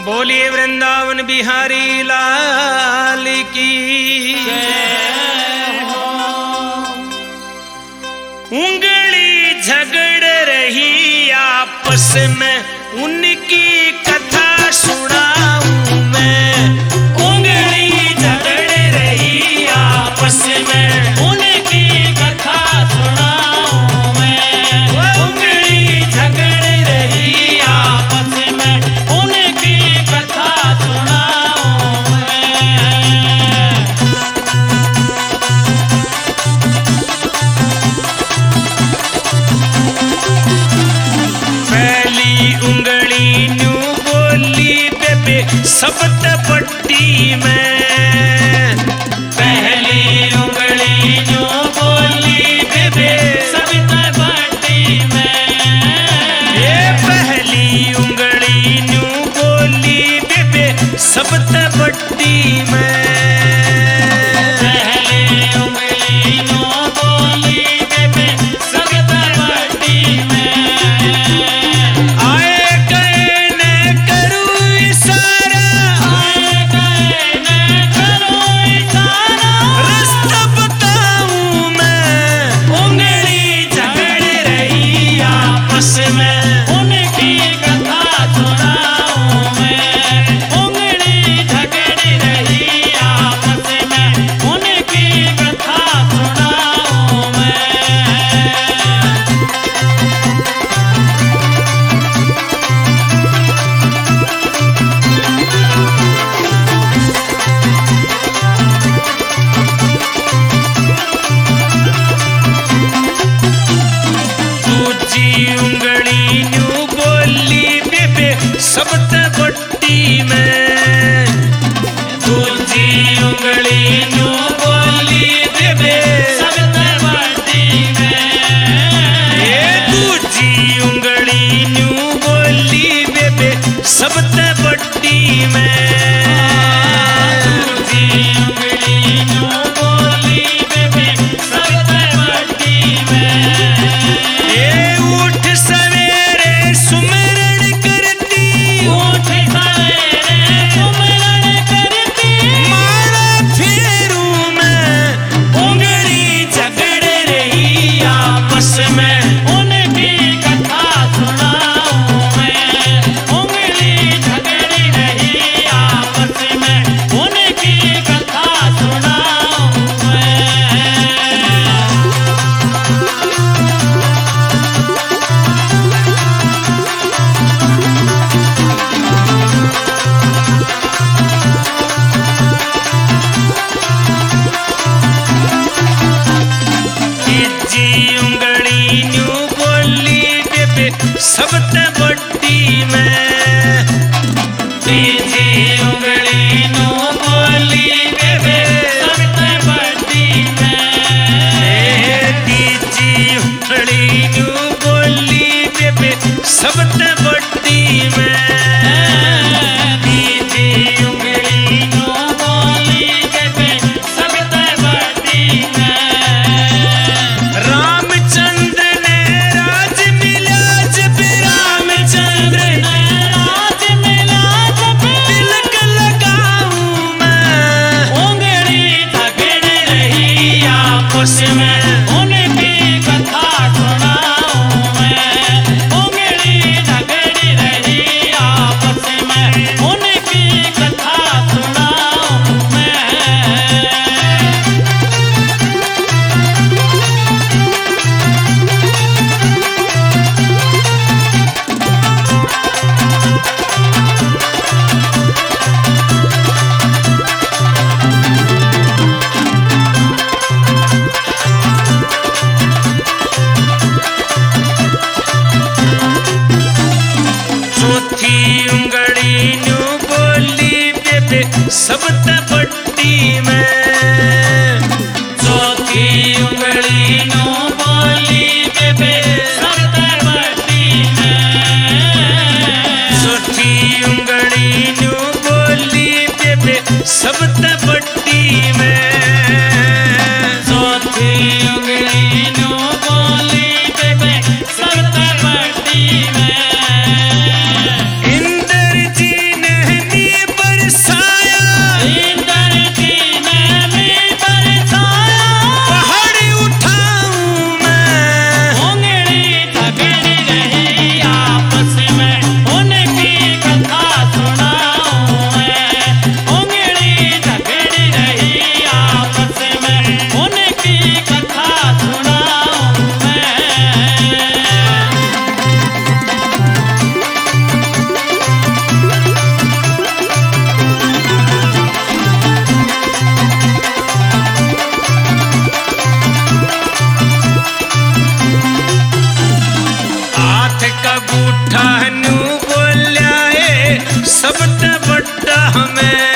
बोलिए वृंदावन बिहारी लाल की। उंगली झगड़ रही आपस में, उनकी कथा सुनाऊं मैं। उंगली झगड़ रही आपस में, उनकी कथा सुनाऊं मैं। उंगली झगड़ रही आपस में, उनकी कथा सुनाऊं मैं। पहली उंगली न्यू बोली बेबे शब्द पट्टी में। पहली उंगली न्यू बोली बेबे शब्द पट्टी में। ये पहली उंगली न्यू बोली बेबे शब्द पट्टी में। शब्द पट्टी में। दूसरी उंगली न्यू बोली बेबे शब्द पट्टी में। ये दूसरी उंगली न्यू बोली बेबे शब्द पट्टी में। दूसरी उंगली न्यू बोली बेबे शब्द पट्टी में। ये उठ सवेरे सुमरण करती, उठ सवेरे सुमरण करती, माला फेरू मैं। उंगली झगड़ रही आपस में, उनकी कथा सुनाऊं मैं। उंगली झगड़ रही आपस में, उनकी कथा सुनाऊं मैं। तीसरी उंगली न्यू बोली बेबे शब्द पट्टी में। तीसरी उंगली न्यू बोली बेबे शब्द पट्टी में। तीसरी उंगली न्यू बोली बेबे शब्द पट्टी में। तीसरी उंगली न्यू बोली बेबे शब्द पट्टी में। रामचंद्र ने राज मिला जब, रामचंद्र ने राज मिला जब, तिलक लगाऊं मैं। उंगली झगड़ रही आपस में, उनकी कथा सुनाऊं मैं। उंगली झगड़ रही आपस में, उनकी कथा सुनाऊं मैं। चौथी उंगली न्यू बोली बेबे शब्द पट्टी में। चौथी उंगली न्यू बोली बेबे शब्द पट्टी में। चौथी उंगली न्यू बोली बेबे शब्द पट्टी में। चौथी उंगली न्यू बोली बेबे शब्द पट्टी में। इंद्र जी ने का बूठा नू बोलिया है सबटा बट्टा हमें